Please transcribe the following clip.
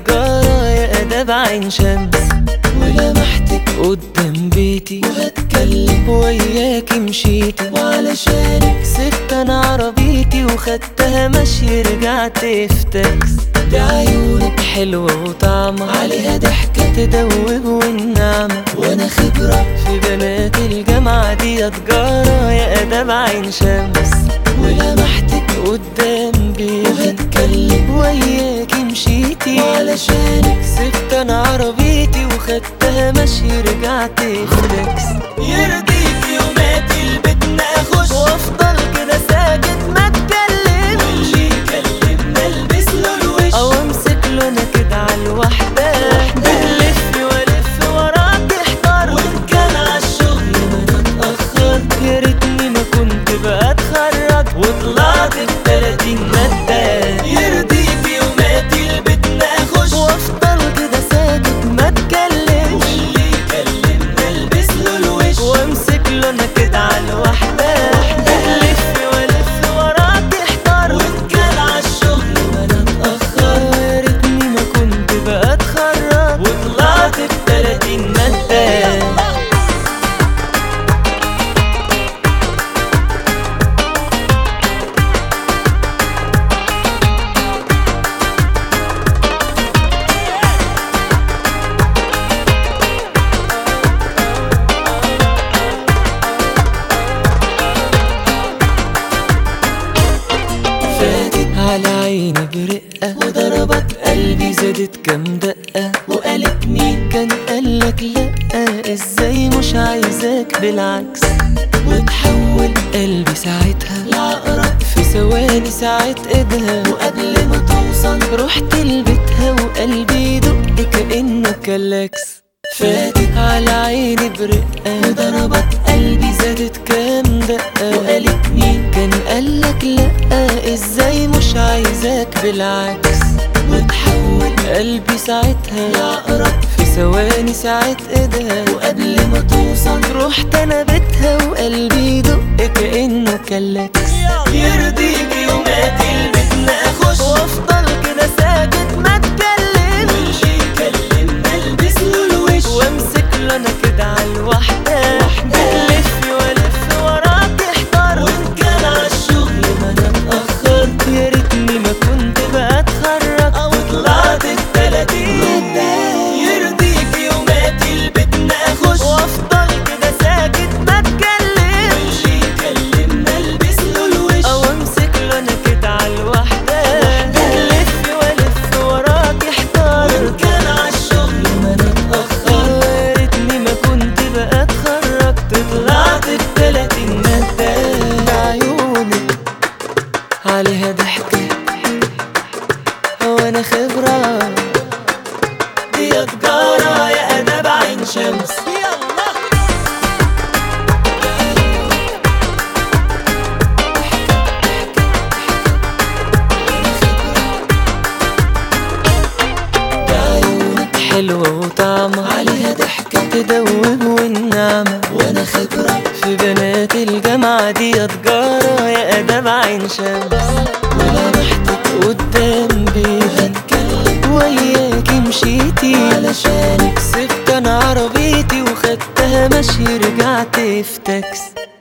تجارة يا أداب عين شمس، ولمحتك قدام بيتي وهتكلم وياكي مشيتي، وعلشانك سبت أنا عربيتي وخدتها مشي رجعت في تاكس. دي عيونك حلوة وطعمة عليها ضحكة تدوب والنعمة، وانا خبرة في بنات الجامعة دي يا تجارة يا أداب عين شمس، ولمحتك قدام بيتي وهتكلم وياكي مشيتي، وعلشانك سبت أنا عربيتي وخدتها مشي رجعت في تاكس. يرضيك يوماتي البيت اخش وافضل كده ساكت ما اتكلمش، واللي يكلمنا البس له الوش او امسك له انا كده عالوحدة، بلف والف وراك احتار، وان كان عالشغل ما انا اتأخرت يا ريتني ما كنت بقى اتخرج وطلعت ب30 مادة. يرضيك يوماتي البيت اخش وافضل كده ساكت ما اتكلمش، واللي يكلمنا البس له الوش وامسك له انا كده عالوحدة، بلف والف وراك احتار، وان كان عالشغل ما انا اتأخرت يا ريتني ما كنت بقى اتخرج وطلعت ب30 مادة. فاتت على عيني برقة وضربت قلبي زادت كام دقة، وقالت مين كان قالك لأ ازاي مش عايزاك بالعكس، وتحول قلبي ساعتها العقرب في ثواني ساعة ايدها، وقبل ما توصل رحت لبيتها وقلبي يدق كأنه كلاكس. فاتت على عيني برقة وضربت قلبي زادت كام دقة، وقالت مين كان قالك لأ ازاي مش عايزاك بالعكس، وتحول قلبي ساعتها العقرب في ثواني ساعة ايدها، وقبل ما توصل رحت انا بيتها وقلبي يدق كأنه كلاكس. يرضيك يوماتي البيت اخش وافضل كده ساكت ما اتكلمش، واللي يكلمنا البس له الوش وامسك له انا كده عالوحدة، الف والف وراك احتار، وان كان عالشغل ما انا اتأخرت يا ريتني ما كنت بقى اتخرج او طلعت ب30 مادة. يرضيك يوماتي البيت اخش وافضل كده ساكت ما اتكلمش، واللي يكلمنا البس له الوش او امسك له انا كده عالوحدة، الف والف وراك احتار، وان كان عالشغل ما انا اتأخرت يا ريتني ما كنت بقى اتخرجت طلعت ب30 مادة. عيونك عليها ضحكة وانا خبرة، دي يا تجارة يا أداب عين شمس. حلوة وطعمة عليها ضحكة تدوب والنعمة، وانا خبرة في بنات الجامعة دي يا تجارة يا أداب عين شمس، ولمحتك قدام بيتي هتكلم وياكي مشيتي، علشانك سبت أنا عربيتي وخدتها مشي رجعت في تاكس.